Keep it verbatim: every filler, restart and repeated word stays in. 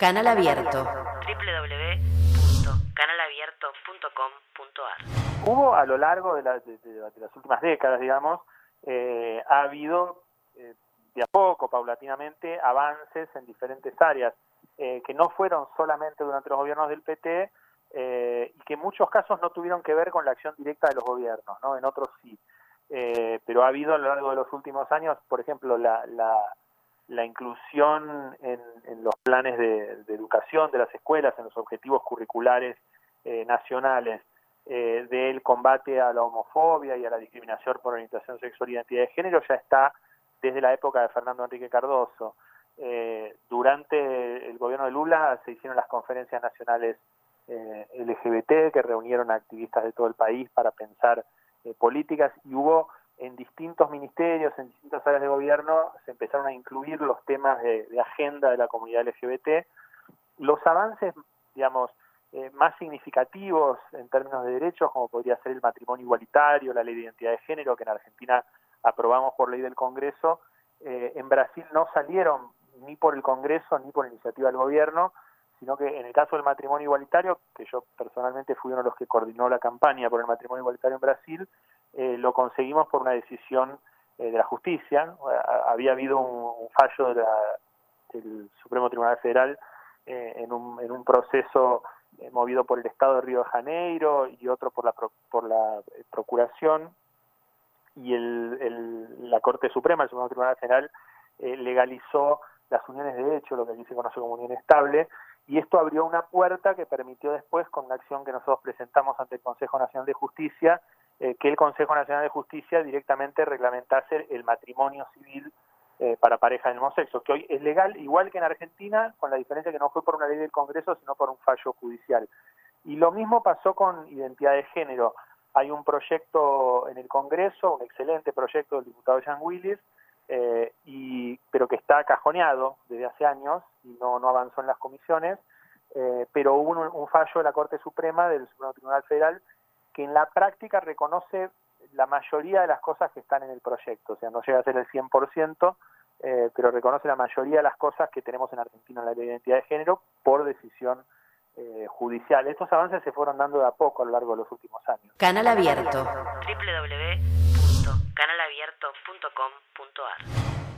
Canal Abierto. doble u doble u doble u punto canal abierto punto com punto a r. Hubo a lo largo de, la, de, de, de las últimas décadas, digamos, eh, ha habido eh, de a poco, paulatinamente, avances en diferentes áreas eh, que no fueron solamente durante los gobiernos del P T eh, y que en muchos casos no tuvieron que ver con la acción directa de los gobiernos, ¿no? En otros sí. Eh, pero ha habido a lo largo de los últimos años, por ejemplo, la, la, la inclusión en, en los planes de, de educación de las escuelas, en los objetivos curriculares eh, nacionales, eh, del combate a la homofobia y a la discriminación por orientación sexual e identidad de género, ya está desde la época de Fernando Enrique Cardoso. Eh, durante el gobierno de Lula se hicieron las conferencias nacionales eh, L G B T, que reunieron a activistas de todo el país para pensar eh, políticas, y hubo en distintos ministerios, en distintas áreas de gobierno, se empezaron a incluir los temas de, de agenda de la comunidad L G B T. Los avances, digamos, eh, más significativos en términos de derechos, como podría ser el matrimonio igualitario, la ley de identidad de género, que en Argentina aprobamos por ley del Congreso, eh, en Brasil no salieron ni por el Congreso ni por iniciativa del gobierno, sino que en el caso del matrimonio igualitario, que yo personalmente fui uno de los que coordinó la campaña por el matrimonio igualitario en Brasil, eh, lo conseguimos por una decisión eh, de la justicia. Había habido un, un fallo de la, del Supremo Tribunal Federal eh, en, un, en un proceso eh, movido por el Estado de Río de Janeiro y otro por la, por la eh, Procuración, y el, el, la Corte Suprema, el Supremo Tribunal Federal, eh, legalizó las uniones de hecho, lo que aquí se conoce como unión estable, y esto abrió una puerta que permitió después, con una acción que nosotros presentamos ante el Consejo Nacional de Justicia, eh, que el Consejo Nacional de Justicia directamente reglamentase el matrimonio civil eh, para parejas del mismo sexo, que hoy es legal, igual que en Argentina, con la diferencia que no fue por una ley del Congreso, sino por un fallo judicial. Y lo mismo pasó con identidad de género. Hay un proyecto en el Congreso, un excelente proyecto del diputado Jean Willis, eh, y, pero que está cajoneado desde hace años y no, no avanzó en las comisiones, eh, pero hubo un, un fallo de la Corte Suprema del Supremo Tribunal Federal que en la práctica reconoce la mayoría de las cosas que están en el proyecto, o sea, no llega a ser el cien por ciento, eh, pero reconoce la mayoría de las cosas que tenemos en Argentina en la ley de identidad de género por decisión Eh, judicial. Estos avances se fueron dando de a poco a lo largo de los últimos años. Canal Abierto. doble u doble u doble u punto canal abierto punto com punto a r.